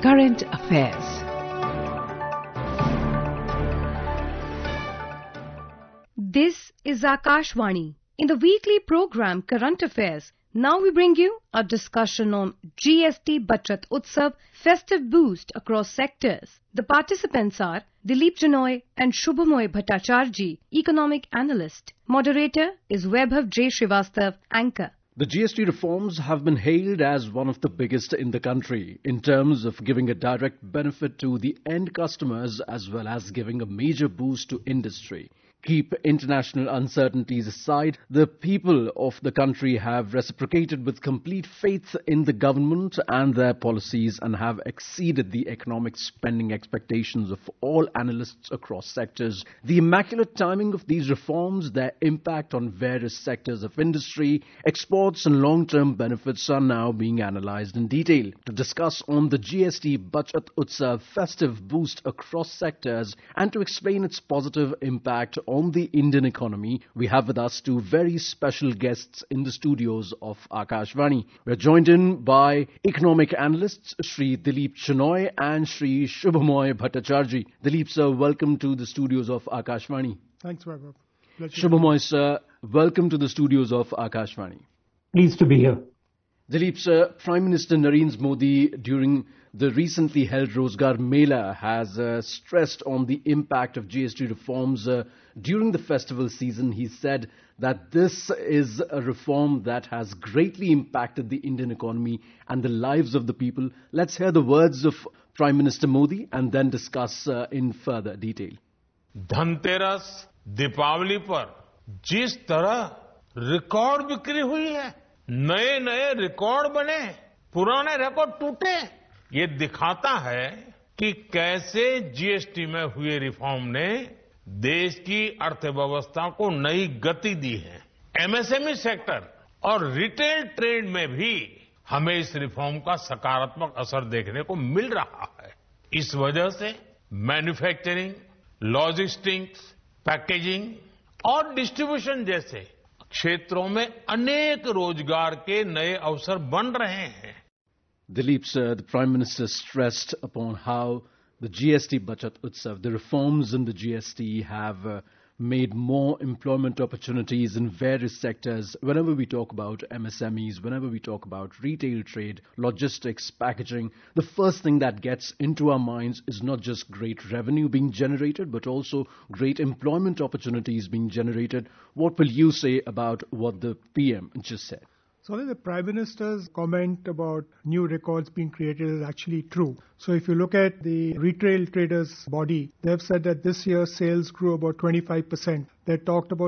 Current Affairs. This is Akashvani. In the weekly program Current Affairs, now we bring you a discussion on GST Bachat Utsav festive boost across sectors. The participants are Dilip Chinoy and Shubhamoy Bhattacharjee, economic analyst. Moderator is Vaibhav J. Srivastav, anchor. The GST reforms have been hailed as one of the biggest in the country in terms of giving a direct benefit to the end customers as well as giving a major boost to industry. Keep international uncertainties aside, the people of the country have reciprocated with complete faith in the government and their policies and have exceeded the economic spending expectations of all analysts across sectors. The immaculate timing of these reforms, their impact on various sectors of industry, exports and long-term benefits are now being analyzed in detail. To discuss on the GST Bachat Utsav festive boost across sectors and to explain its positive impact on the Indian economy, we have with us two very special guests in the studios of Akashvani. We're joined in by economic analysts Shri Dilip Chinoy and Shri Shubhamoy Bhattacharjee. Dilip sir, welcome to the studios of Akashvani. Thanks, Vaibhav. Shubhamoy sir, welcome to the studios of Akashvani. Pleased to be here. Dilip sir, Prime Minister Narendra Modi during the recently held Rozgar Mela has stressed on the impact of GST reforms during the festival season. He said that this is a reform that has greatly impacted the Indian economy and the lives of the people. Let's hear the words of Prime Minister Modi and then discuss in further detail. Dhanteras Deepawali पर जिस तरह record बिक्री हुई है, नए नए record बने, पुराने रिकॉर्ड टूटे, ये दिखाता है कि कैसे जीएसटी में हुए रिफॉर्म ने देश की अर्थव्यवस्था को नई गति दी है। एमएसएमई सेक्टर और रिटेल ट्रेड में भी हमें इस रिफॉर्म का सकारात्मक असर देखने को मिल रहा है। इस वजह से मैन्युफैक्चरिंग, लॉजिस्टिक्स, पैकेजिंग और डिस्ट्रीब्यूशन जैसे क्षेत्रों में अनेक रोजगार के नए अवसर बन रहे हैं। Dilip sir, the Prime Minister stressed upon how the GST Bachat Utsav, the reforms in the GST have made more employment opportunities in various sectors. Whenever we talk about MSMEs, whenever we talk about retail trade, logistics, packaging, the first thing that gets into our minds is not just great revenue being generated, but also great employment opportunities being generated. What will you say about what the PM just said? So I think the Prime Minister's comment about new records being created is actually true. So if you look at the retail traders body, they have said that this year sales grew about 25%. They talked about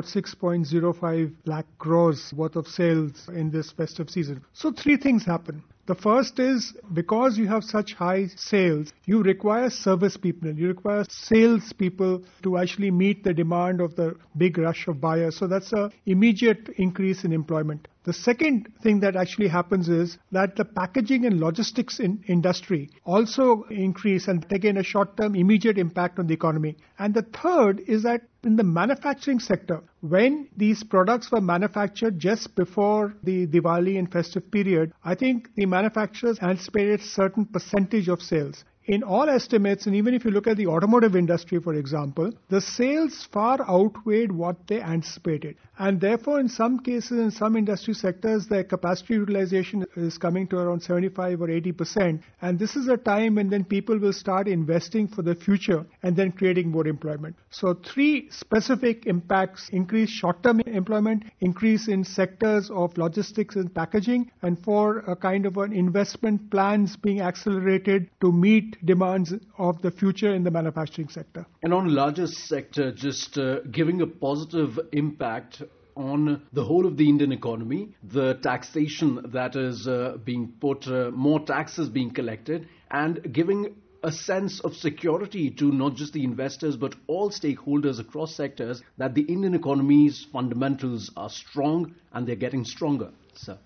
6.05 lakh crores worth of sales in this festive season. So three things happen. The first is because you have such high sales, you require service people, you require sales people to actually meet the demand of the big rush of buyers. So that's an immediate increase in employment. The second thing that actually happens is that the packaging and logistics industry also increase and again a short-term immediate impact on the economy. And the third is that in the manufacturing sector, when these products were manufactured just before the Diwali and festive period, I think the manufacturers anticipated certain percentage of sales. In all estimates, and even if you look at the automotive industry, for example, the sales far outweighed what they anticipated. And therefore, in some cases, in some industry sectors, their capacity utilization is coming to around 75 or 80%. And this is a time when then people will start investing for the future and then creating more employment. So three specific impacts: increase short-term employment, increase in sectors of logistics and packaging, and for a kind of an investment plans being accelerated to meet demands of the future in the manufacturing sector. And on larger sector, just giving a positive impact on the whole of the Indian economy, the taxation that is being put, more taxes being collected, and giving a sense of security to not just the investors but all stakeholders across sectors that the Indian economy's fundamentals are strong and they're getting stronger, sir.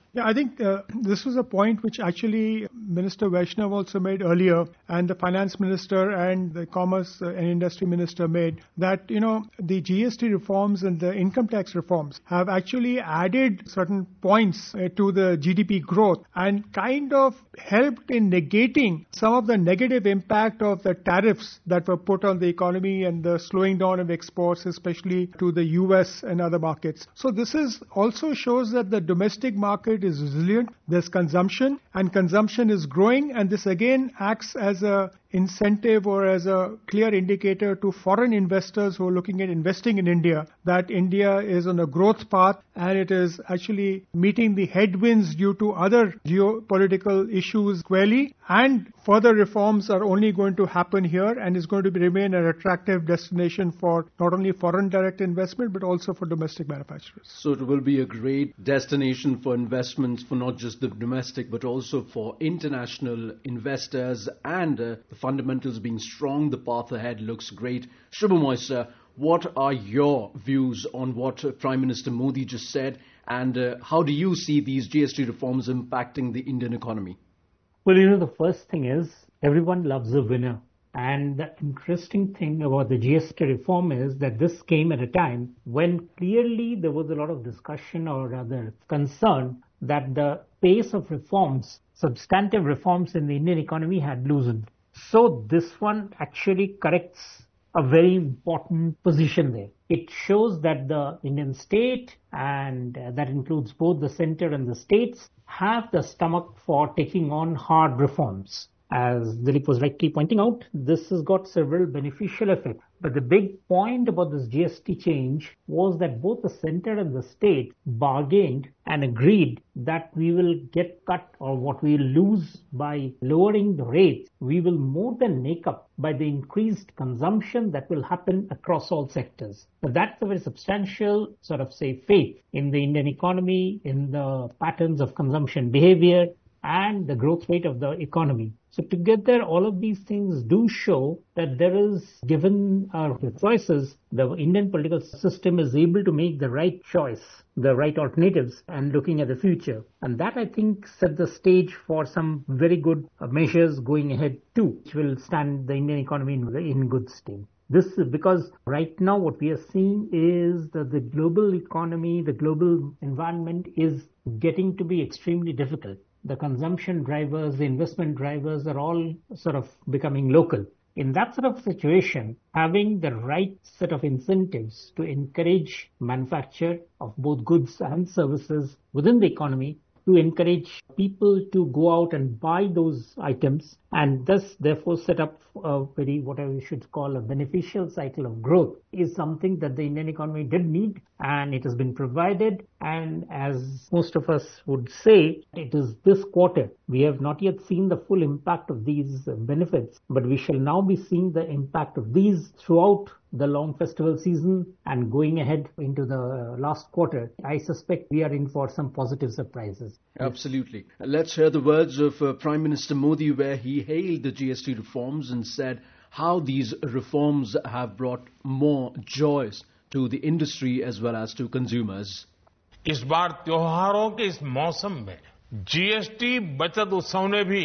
Yeah, I think this was a point which actually Minister Vaishnav also made earlier, and the Finance Minister and the Commerce and Industry Minister made, that, the GST reforms and the income tax reforms have actually added certain points to the GDP growth and kind of helped in negating some of the negative impact of the tariffs that were put on the economy and the slowing down of exports, especially to the US and other markets. So this is also shows that the domestic market is resilient, there's consumption, and consumption is growing, and this again acts as a incentive or as a clear indicator to foreign investors who are looking at investing in India that India is on a growth path and it is actually meeting the headwinds due to other geopolitical issues squarely, and further reforms are only going to happen here and is going to remain an attractive destination for not only foreign direct investment but also for domestic manufacturers. So it will be a great destination for investments for not just the domestic but also for international investors, and the fundamentals being strong, the path ahead looks great. Shubhamoy sir, what are your views on what Prime Minister Modi just said, and how do you see these GST reforms impacting the Indian economy? Well, the first thing is everyone loves a winner. And the interesting thing about the GST reform is that this came at a time when clearly there was a lot of discussion or rather concern that the pace of reforms, substantive reforms in the Indian economy had loosened. So this one actually corrects a very important position there. It shows that the Indian state, and that includes both the center and the states, have the stomach for taking on hard reforms. As Dilip was rightly pointing out, this has got several beneficial effects. But the big point about this GST change was that both the center and the state bargained and agreed that we will get cut, or what we will lose by lowering the rates, we will more than make up by the increased consumption that will happen across all sectors. So that's a very substantial faith in the Indian economy, in the patterns of consumption behavior, and the growth rate of the economy. So together, all of these things do show that there is, given our choices, the Indian political system is able to make the right choice, the right alternatives, and looking at the future. And that, I think, set the stage for some very good measures going ahead too, which will stand the Indian economy in good state. This is because right now what we are seeing is that the global economy, the global environment is getting to be extremely difficult. The consumption drivers, the investment drivers are all becoming local. In that situation, having the right set of incentives to encourage manufacture of both goods and services within the economy, to encourage people to go out and buy those items, and thus therefore set up a very, what I should call a beneficial cycle of growth, is something that the Indian economy did need, and it has been provided. And as most of us would say, it is this quarter. We have not yet seen the full impact of these benefits, but we shall now be seeing the impact of these throughout the long festival season and going ahead into the last quarter. I suspect we are in for some positive surprises. Absolutely. Let's hear the words of Prime Minister Modi, where he hailed the GST reforms and said how these reforms have brought more joys to the industry as well as to consumers. इस बार त्योहारों के इस मौसम में GST बचत उत्सव ने भी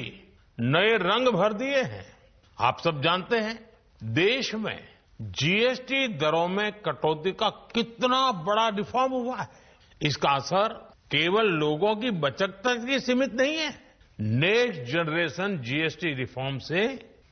नए रंग भर दिए हैं। आप सब जानते हैं, देश में जीएसटी दरों में कटौती का कितना बड़ा रिफॉर्म हुआ है। इसका असर केवल लोगों की बचत तक ही सीमित नहीं है। नेक्स्ट जनरेशन जीएसटी रिफॉर्म से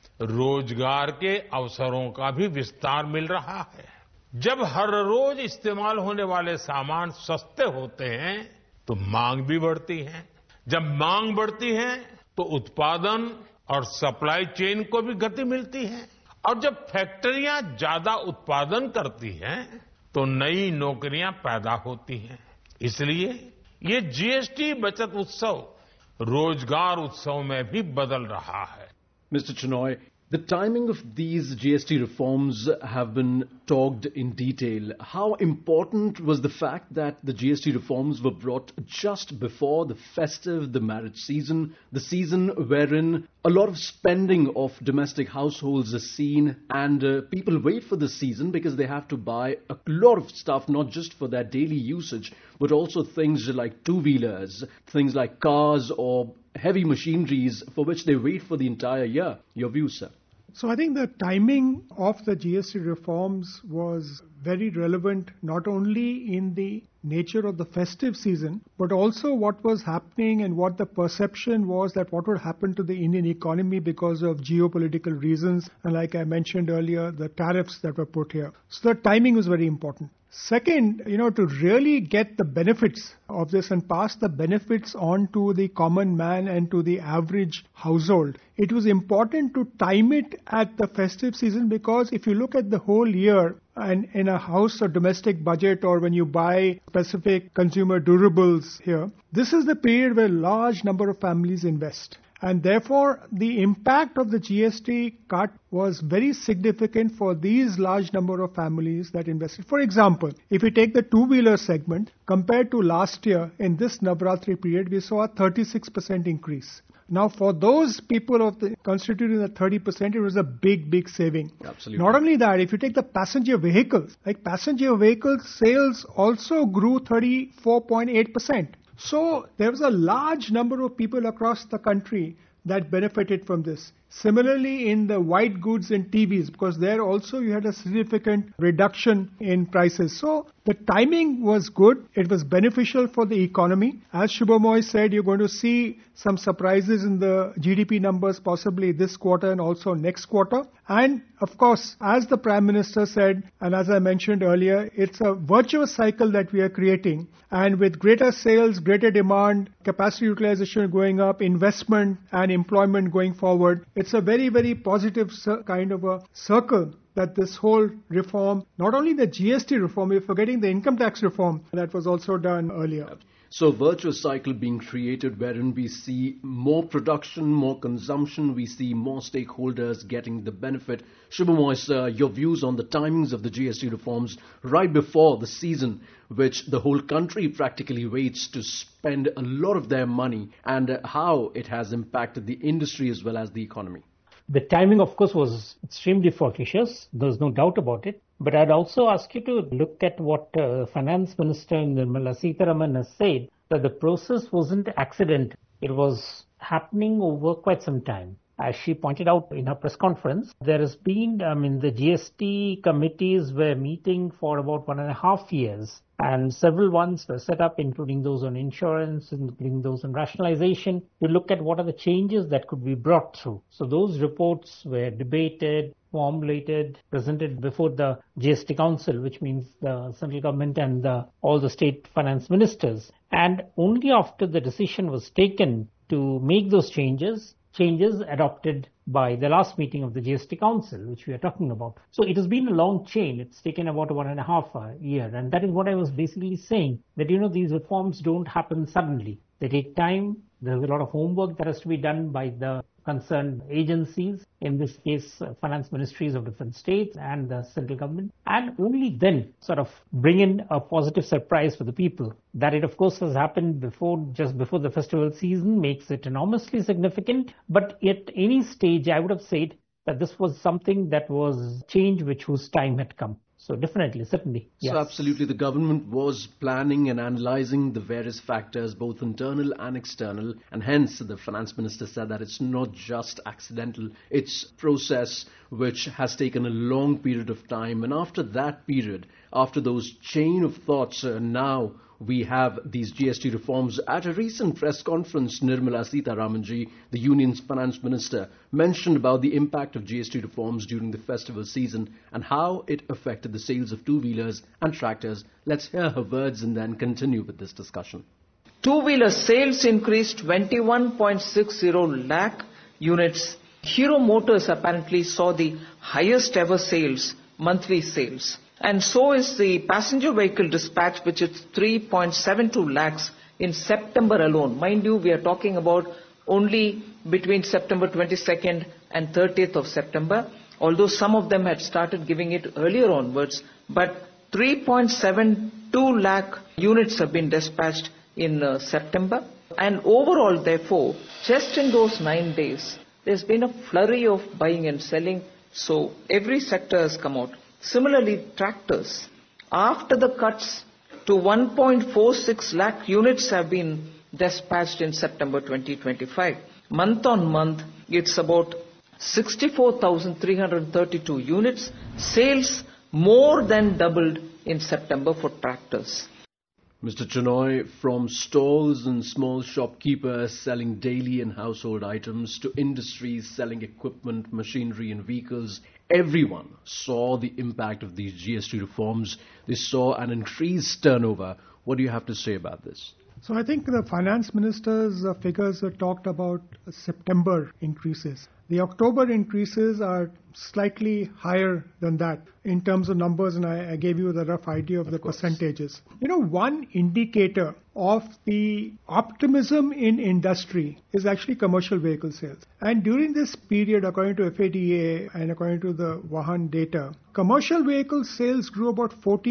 रोजगार के अवसरों का भी विस्तार मिल रहा है। जब हर रोज इस्तेमाल होने वाले सामान सस्ते होते हैं तो मांग भी बढ़ती है। जब मांग बढ़ती है तो उत्पादन और सप्लाई चेन को भी गति मिलती है, और जब फैक्ट्रियां ज्यादा उत्पादन करती हैं तो नई नौकरियां पैदा होती हैं। इसलिए ये जीएसटी बचत उत्सव रोजगार उत्सव में भी बदल रहा है। Mr. Chinoy, the timing of these GST reforms have been talked in detail. How important was the fact that the GST reforms were brought just before the festive, the marriage season, the season wherein a lot of spending of domestic households is seen, and people wait for this season because they have to buy a lot of stuff, not just for their daily usage, but also things like two-wheelers, things like cars or heavy machineries for which they wait for the entire year. Your view, sir? So I think the timing of the GST reforms was very relevant, not only in the nature of the festive season, but also what was happening and what the perception was that what would happen to the Indian economy because of geopolitical reasons. And like I mentioned earlier, the tariffs that were put here. So the timing was very important. Second, to really get the benefits of this and pass the benefits on to the common man and to the average household, it was important to time it at the festive season, because if you look at the whole year and in a house or domestic budget, or when you buy specific consumer durables here, this is the period where large number of families invest. And therefore, the impact of the GST cut was very significant for these large number of families that invested. For example, if we take the two-wheeler segment, compared to last year in this Navratri period, we saw a 36% increase. Now, for those people constituting the 30%, it was a big saving. Absolutely. Not only that, if you take the passenger vehicles, passenger vehicle sales also grew 34.8%. So there was a large number of people across the country that benefited from this. Similarly, in the white goods and TVs, because there also you had a significant reduction in prices. So the timing was good. It was beneficial for the economy. As Shubhamoy said, you're going to see some surprises in the GDP numbers possibly this quarter and also next quarter. And of course, as the Prime Minister said, and as I mentioned earlier, it's a virtuous cycle that we are creating. And with greater sales, greater demand, capacity utilization going up, investment and employment going forward, it's a very positive kind of a circle that this whole reform, not only the GST reform, we're forgetting the income tax reform that was also done earlier. So virtuous cycle being created wherein we see more production, more consumption, we see more stakeholders getting the benefit. Shubhamoy, sir, your views on the timings of the GST reforms right before the season, which the whole country practically waits to spend a lot of their money, and how it has impacted the industry as well as the economy. The timing, of course, was extremely fortuitous. There's no doubt about it. But I'd also ask you to look at what Finance Minister Nirmala Sitharaman has said, that the process wasn't accidental. It was happening over quite some time. As she pointed out in her press conference, there has been, the GST committees were meeting for about 1.5 years, and several ones were set up, including those on insurance, including those on rationalization, to look at what are the changes that could be brought through. So those reports were debated, formulated, presented before the GST Council, which means the central government and all the state finance ministers. And only after the decision was taken to make those changes adopted by the last meeting of the GST Council, which we are talking about. So it has been a long chain. It's taken about 1.5 years. And that is what I was basically saying, that, these reforms don't happen suddenly. They take time. There's a lot of homework that has to be done by the concerned agencies, in this case, finance ministries of different states and the central government, and only then sort of bring in a positive surprise for the people. That it, of course, has happened just before the festival season makes it enormously significant. But at any stage, I would have said that this was something that was change whose time had come. So definitely, certainly. Yes. So absolutely, the government was planning and analyzing the various factors, both internal and external, and hence the finance minister said that it's not just accidental, it's process which has taken a long period of time. And after that period, after those chain of thoughts, now we have these GST reforms. At a recent press conference, Nirmala Sitharamanji, the union's finance minister, mentioned about the impact of GST reforms during the festival season and how it affected the sales of two-wheelers and tractors. Let's hear her words and then continue with this discussion. Two-wheeler sales increased 21.60 lakh units. Hero Motors apparently saw the highest ever monthly sales. And so is the passenger vehicle dispatch, which is 3.72 lakhs in September alone. Mind you, we are talking about only between September 22nd and 30th of September. although some of them had started giving it earlier onwards, but 3.72 lakh units have been dispatched in September. And overall, therefore, just in those 9 days, there's been a flurry of buying and selling, so every sector has come out. Similarly, tractors, after the cuts to 1.46 lakh units have been dispatched in September 2025. Month on month, it's about 64,332 units. Sales more than doubled in September for tractors. Mr. Chenoy, from stalls and small shopkeepers selling daily and household items to industries selling equipment, machinery and vehicles, everyone saw the impact of these GST reforms. They saw an increased turnover. What do you have to say about this? So I think the finance minister's figures talked about September increases. The October increases are slightly higher than that in terms of numbers, and I gave you the rough idea of the percentages. You know, one indicator of the optimism in industry is actually commercial vehicle sales. And during this period, according to FADA and according to the Vahan data, commercial vehicle sales grew about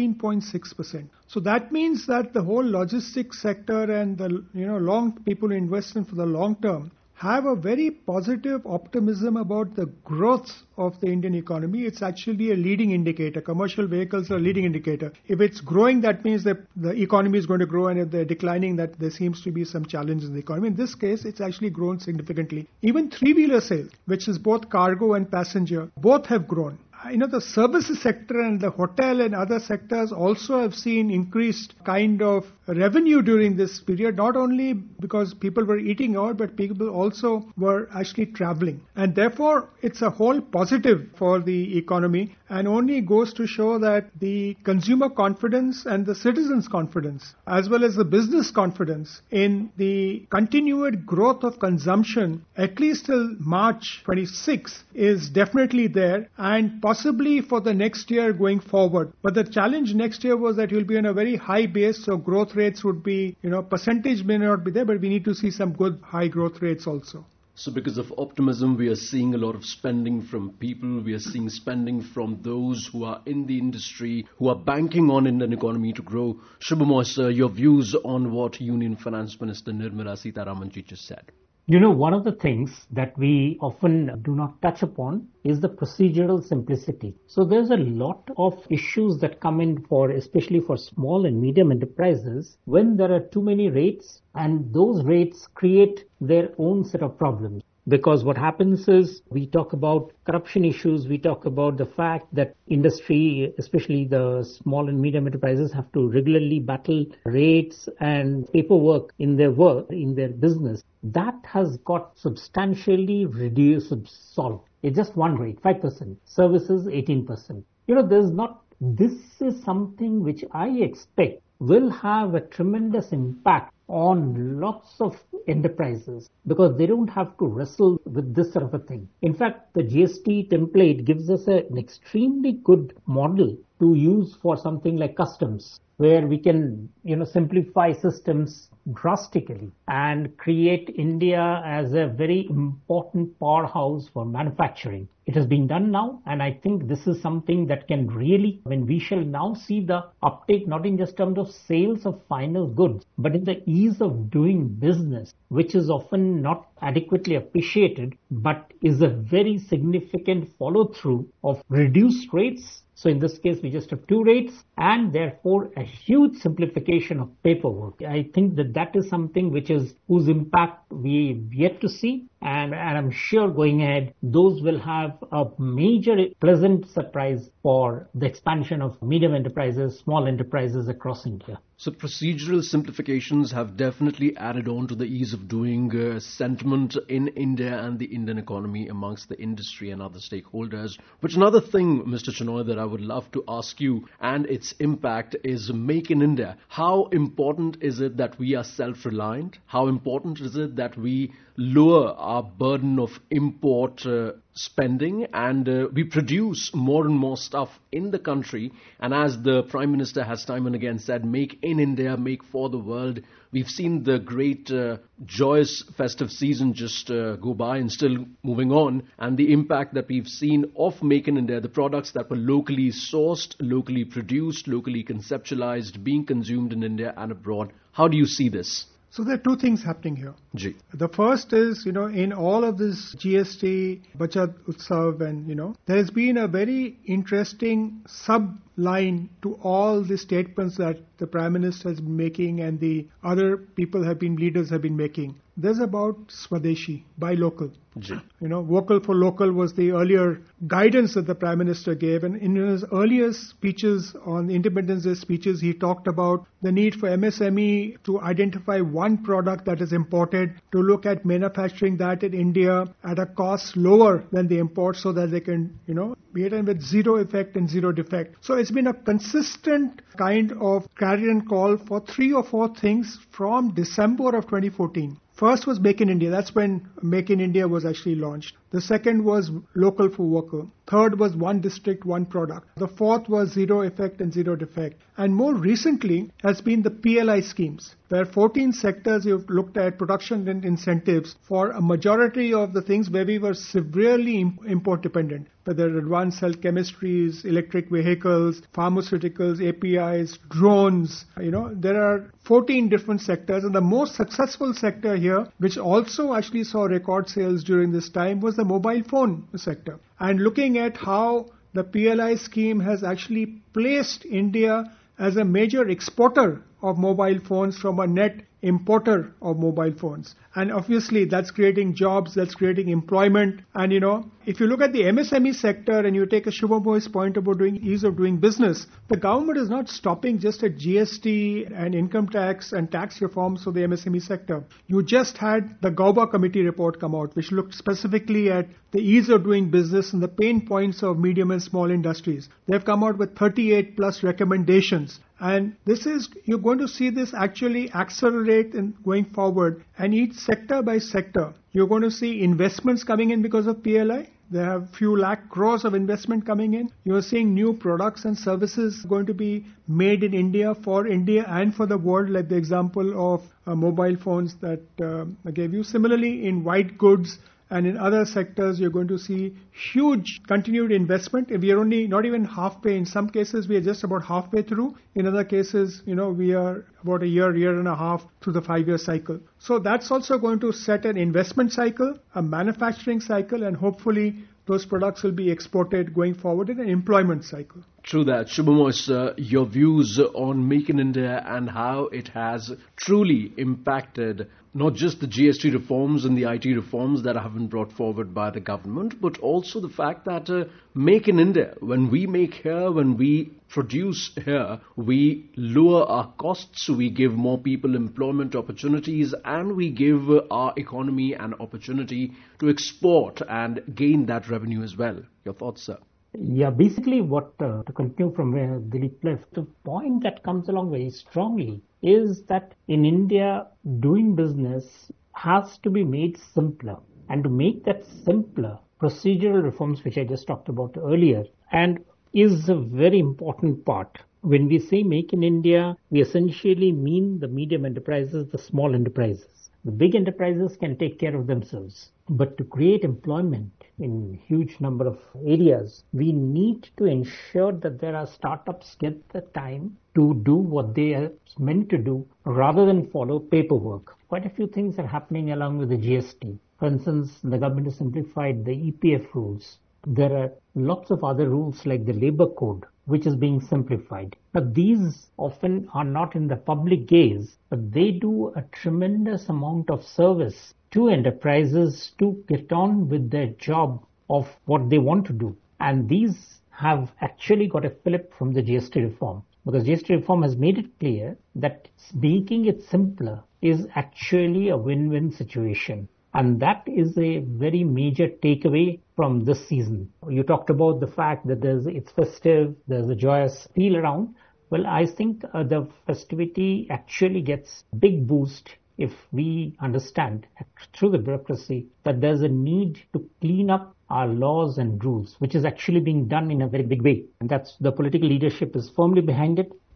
14.6%. So that means that the whole logistics sector and the people who invest in for the long term have a very positive optimism about the growth of the Indian economy. It's actually a leading indicator. Commercial vehicles are a leading indicator. If it's growing, that means that the economy is going to grow, and if they're declining, that there seems to be some challenge in the economy. In this case, it's actually grown significantly. Even three-wheeler sales, which is both cargo and passenger, both have grown. The services sector and the hotel and other sectors also have seen increased kind of revenue during this period, not only because people were eating out, but people also were actually traveling. And therefore, it's a whole positive for the economy, and only goes to show that the consumer confidence and the citizens' confidence, as well as the business confidence in the continued growth of consumption, at least till March 26, is definitely there, and possibly for the next year going forward. But the challenge next year was that you'll be on a very high base, so growth rates would be, percentage may not be there, but we need to see some good high growth rates also. So because of optimism, we are seeing a lot of spending from people. We are seeing spending from those who are in the industry, who are banking on Indian economy to grow. Shubhamoy, sir, your views on what Union Finance Minister Nirmala Sitharaman just said. One of the things that we often do not touch upon is the procedural simplicity. So there's a lot of issues that come in especially for small and medium enterprises, when there are too many rates, and those rates create their own set of problems. Because what happens is, we talk about corruption issues, we talk about the fact that industry, especially the small and medium enterprises, have to regularly battle rates and paperwork in their work, in their business. That has got substantially reduced, solved. It's just one rate, 5%. Services, 18%. This is something which I expect will have a tremendous impact on lots of enterprises, because they don't have to wrestle with this sort of a thing. In fact, the GST template gives us an extremely good model to use for something like customs, where we can, simplify systems drastically and create India as a very important powerhouse for manufacturing. It has been done now, and I think this is something that can really, when we shall now see the uptake, not in just terms of sales of final goods, but in the ease of doing business, which is often not adequately appreciated, but is a very significant follow-through of reduced rates. So in this case, we just have 2 rates, and therefore a huge simplification of paperwork. I think that is something whose impact we've yet to see. And I'm sure going ahead, those will have a major pleasant surprise for the expansion of medium enterprises, small enterprises across India. So procedural simplifications have definitely added on to the ease of doing sentiment in India and the Indian economy amongst the industry and other stakeholders. Which another thing, Mr. Chenoy, that I would love to ask you, and its impact, is Make in India. How important is it that we are self-reliant? How important is it that we lower our burden of import spending, and we produce more and more stuff in the country? And as the Prime Minister has time and again said, Make in India, make for the world. We've seen the great joyous festive season just go by and still moving on, and the impact that we've seen of Make in India, the products that were locally sourced, locally produced, locally conceptualized, being consumed in India and abroad. How do you see this? So there are two things happening here. Ji. The first is, in all of this GST, Bachat Utsav, and, there has been a very interesting sub-line to all the statements that the Prime Minister has been making and the other leaders have been making. There's about Swadeshi, buy local. Ji. Vocal for local was the earlier guidance that the Prime Minister gave. And in his earlier speeches on Independence Day speeches, he talked about the need for MSME to identify one product that is imported, to look at manufacturing that in India at a cost lower than the import so that they can, be it with zero effect and zero defect. So it's been a consistent kind of clarion call for 3 or 4 things from December of 2014. First was Make in India. That's when Make in India was actually launched. The second was local for worker. Third was one district, one product. The fourth was zero effect and zero defect. And more recently has been the PLI schemes. There are 14 sectors you've looked at production and incentives for a majority of the things where we were severely import dependent. Whether advanced cell chemistries, electric vehicles, pharmaceuticals, APIs, drones, there are 14 different sectors. And the most successful sector here, which also actually saw record sales during this time, was the mobile phone sector. And looking at how the PLI scheme has actually placed India as a major exporter of mobile phones from a net importer of mobile phones. And obviously that's creating jobs, that's creating employment. And if you look at the MSME sector and you take a Shubhamoy's point about ease of doing business, the government is not stopping just at GST and income tax and tax reforms for the MSME sector. You just had the Gauba committee report come out, which looked specifically at the ease of doing business and the pain points of medium and small industries. They've come out with 38 plus recommendations. And you're going to see this actually accelerate in going forward, and each sector by sector. You're going to see investments coming in because of PLI. There have few lakh crores of investment coming in. You're seeing new products and services going to be made in India for India and for the world, like the example of mobile phones that I gave you. Similarly, in white goods, and in other sectors, you're going to see huge continued investment. We are only not even halfway. In some cases, we are just about halfway through. In other cases, we are about a year and a half through the 5-year cycle. So that's also going to set an investment cycle, a manufacturing cycle, and hopefully those products will be exported going forward in an employment cycle. True that. Shubhamoy, your views on Make in India and how it has truly impacted not just the GST reforms and the IT reforms that have been brought forward by the government, but also the fact that Make in India, when we make here, when we produce here, we lower our costs, we give more people employment opportunities, and we give our economy an opportunity to export and gain that revenue as well. Your thoughts, sir? Yeah, basically to continue from where Dilip left, the point that comes along very strongly is that in India, doing business has to be made simpler. And to make that simpler, procedural reforms, which I just talked about earlier, and is a very important part. When we say Make in India, we essentially mean the medium enterprises, the small enterprises. The big enterprises can take care of themselves. But to create employment in huge number of areas, we need to ensure that there are startups get the time to do what they are meant to do rather than follow paperwork. Quite a few things are happening along with the GST. For instance, the government has simplified the EPF rules. There are lots of other rules like the labor code, which is being simplified. But these often are not in the public gaze, but they do a tremendous amount of service to enterprises to get on with their job of what they want to do. And these have actually got a fillip from the GST reform, because GST reform has made it clear that making it simpler is actually a win-win situation. And that is a very major takeaway from this season. You talked about the fact that it's festive, there's a joyous feel around. Well, I think the festivity actually gets a big boost if we understand through the bureaucracy that there's a need to clean up our laws and rules, which is actually being done in a very big way. And that's the political leadership is firmly behind it.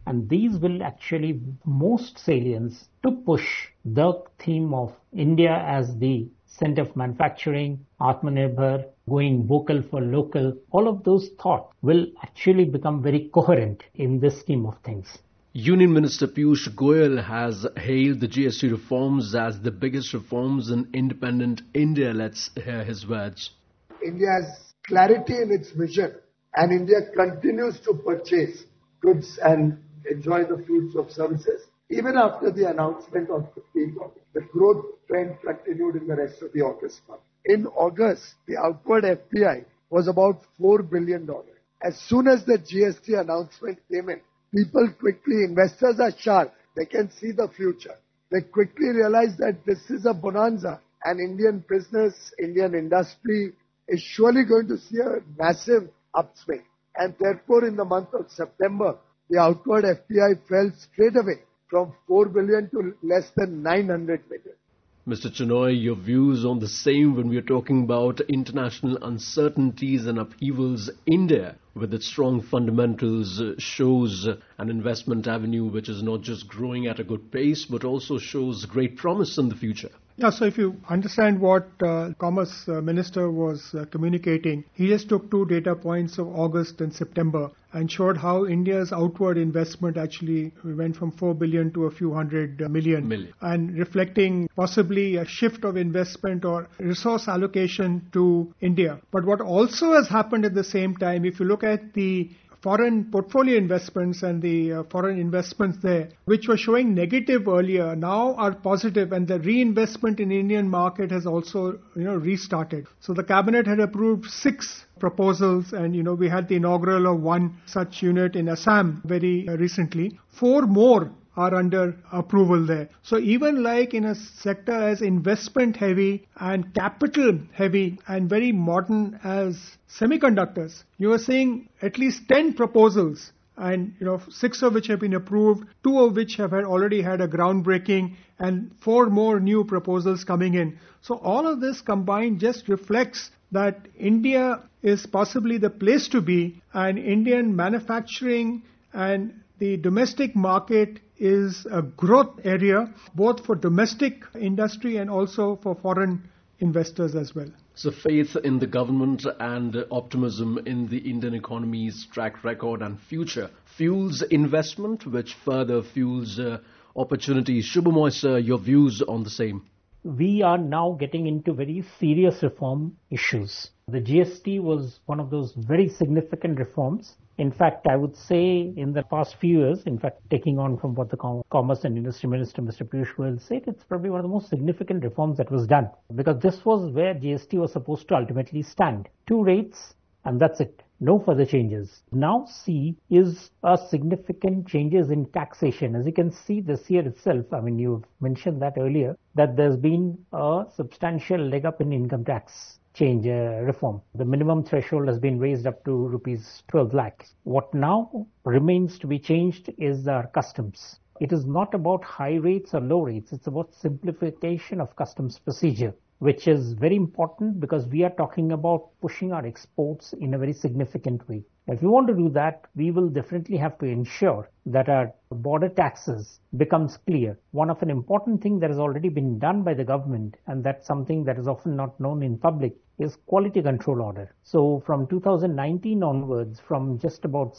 And these will actually most salience to push the theme of India as the center of manufacturing, Atmanirbhar, going vocal for local. All of those thoughts will actually become very coherent in this scheme of things. Union Minister Piyush Goyal has hailed the GST reforms as the biggest reforms in independent India. Let's hear his words. India has clarity in its vision, and India continues to purchase goods and enjoy the fruits of services. Even after the announcement of 15th August, the growth trend continued in the rest of the August month. In August, the outward FPI was about $4 billion. As soon as the GST announcement came in, investors are sharp. They can see the future. They quickly realize that this is a bonanza, and Indian business, Indian industry is surely going to see a massive upswing. And therefore, in the month of September, the outward FPI fell straight away from 4 billion to less than 900 million. Mr. Chinoy, your views on the same when we are talking about international uncertainties and upheavals. India, with its strong fundamentals, shows an investment avenue which is not just growing at a good pace, but also shows great promise in the future. Yeah, so if you understand what Commerce Minister was communicating, he just took two data points of August and September and showed how India's outward investment actually went from 4 billion to a few hundred million. And reflecting possibly a shift of investment or resource allocation to India. But what also has happened at the same time, if you look at the foreign portfolio investments and the foreign investments there, which were showing negative earlier, now are positive, and the reinvestment in Indian market has also, restarted. So the cabinet had approved 6 proposals, and, we had the inaugural of one such unit in Assam very recently. 4 more are under approval there. So even like in a sector as investment heavy and capital heavy and very modern as semiconductors, you are seeing at least 10 proposals, and 6 of which have been approved, 2 of which have already had a groundbreaking, and 4 more new proposals coming in. So all of this combined just reflects that India is possibly the place to be, and Indian manufacturing and the domestic market is a growth area, both for domestic industry and also for foreign investors as well. So faith in the government and optimism in the Indian economy's track record and future fuels investment, which further fuels opportunities. Shubhamoy sir, your views on the same? We are now getting into very serious reform issues. The GST was one of those very significant reforms. In fact, I would say in the past few years, in fact, taking on from what the Commerce and Industry Minister, Mr. Piyush Goyal, said, it's probably one of the most significant reforms that was done. Because this was where GST was supposed to ultimately stand. 2 rates, and that's it. No further changes. Now C is a significant changes in taxation. As you can see this year itself, you mentioned that earlier, that there's been a substantial leg up in income tax change reform. The minimum threshold has been raised up to rupees 12 lakhs. What now remains to be changed is our customs. It is not about high rates or low rates. It's about simplification of customs procedure, which is very important because we are talking about pushing our exports in a very significant way. If we want to do that, we will definitely have to ensure that our border taxes becomes clear. One of an important thing that has already been done by the government, and that's something that is often not known in public, is quality control order. So from 2019 onwards, from just about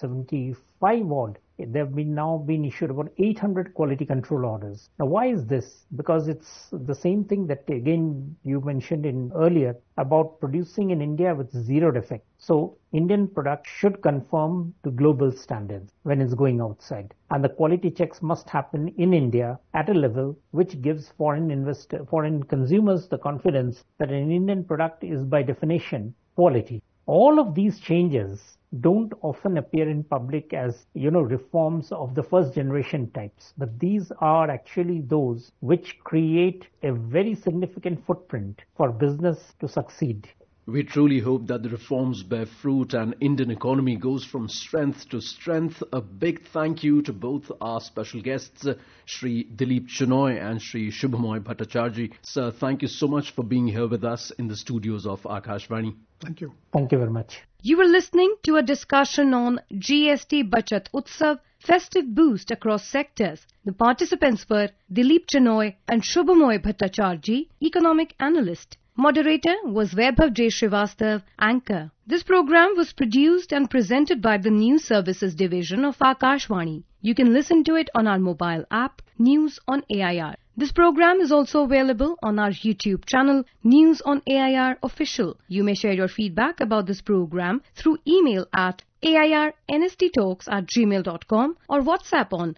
75 odd, there have now been issued about 800 quality control orders. Now, why is this? Because it's the same thing that, again, you mentioned in earlier about producing in India with 0 defect. So Indian product should conform to global standards when it's going outside. And the quality checks must happen in India at a level which gives foreign consumers the confidence that an Indian product is by definition quality. All of these changes don't often appear in public as, reforms of the first generation types. But these are actually those which create a very significant footprint for business to succeed. We truly hope that the reforms bear fruit and Indian economy goes from strength to strength. A big thank you to both our special guests, Shri Dilip Chenoy and Shri Shubhamoy Bhattacharjee. Sir, thank you so much for being here with us in the studios of Akashvani. Thank you. Thank you very much. You were listening to a discussion on GST Bachat Utsav, festive boost across sectors. The participants were Dilip Chenoy and Shubhamoy Bhattacharjee, economic analyst. Moderator was Vaibhav J. Srivastav, anchor. This program was produced and presented by the News Services Division of Akashvani. You can listen to it on our mobile app, News on AIR. This program is also available on our YouTube channel, News on AIR Official. You may share your feedback about this program through email at airnsttalks@gmail.com or WhatsApp on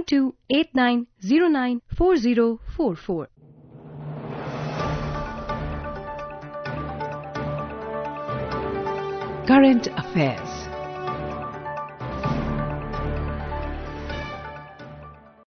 9289094044. Current Affairs.